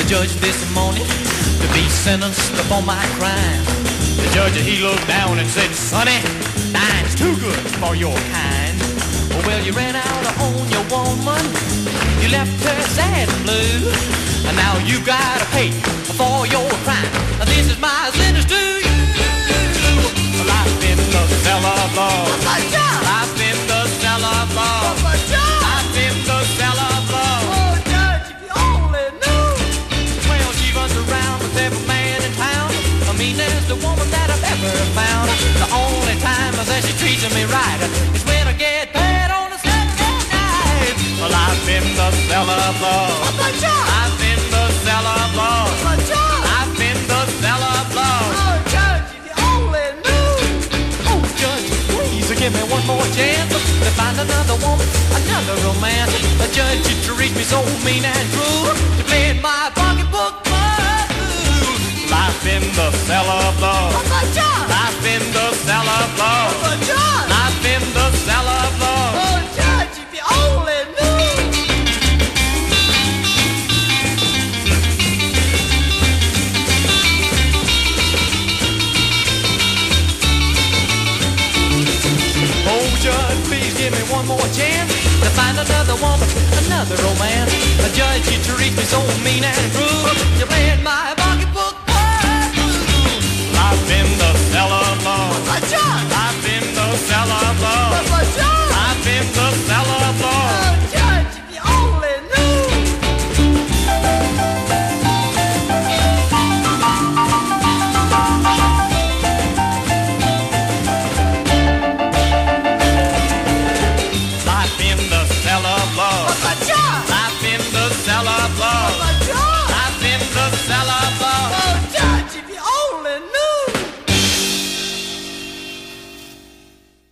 the judge this morning to be sentenced for my crime. The judge, he looked down and said, "Sonny, nine's too good for your kind." Well, you ran out on your woman, you left her sad and blue, and now you gotta pay for your crime. This is my sentence to you. Life in the cell of love. Life in the cell of love. Life in the cell of love. Oh, Judge, if you only knew. Well, she runs around with every man in town. I mean, there's the woman that I've ever found. The only time that she treats me right is when I get paid on a Saturday night. Life in the cell of love. Life in the cell of love. Life in the cell of love. Oh, Judge, if you only knew. Oh, Judge, please give me one more chance to find another woman, another romance. A judge, you treat me so mean and cruel. You played my pocketbook blue. Life in the cell of love. Life in the cell of love. Life in the cell of love. Oh, Judge, if you only knew. Oh, Judge, please give me one more chance to find another woman, another romance. A judge, you treat me so mean and cruel. You played my